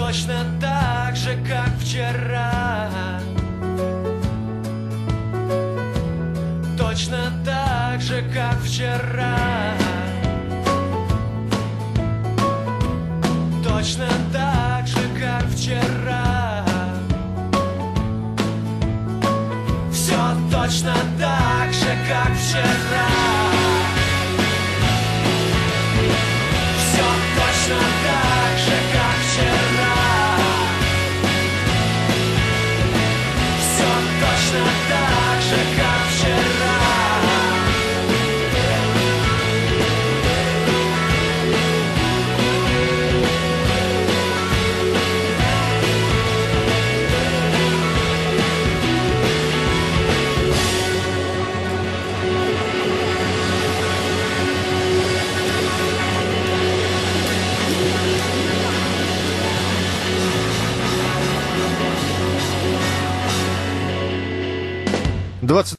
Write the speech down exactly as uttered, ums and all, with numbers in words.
точно так же, как вчера. Точно так же, как вчера. Точно так же, как вчера. Все точно так же, как вчера. Все точно так же, как вчера. Все точно так же, как вчера. двадцать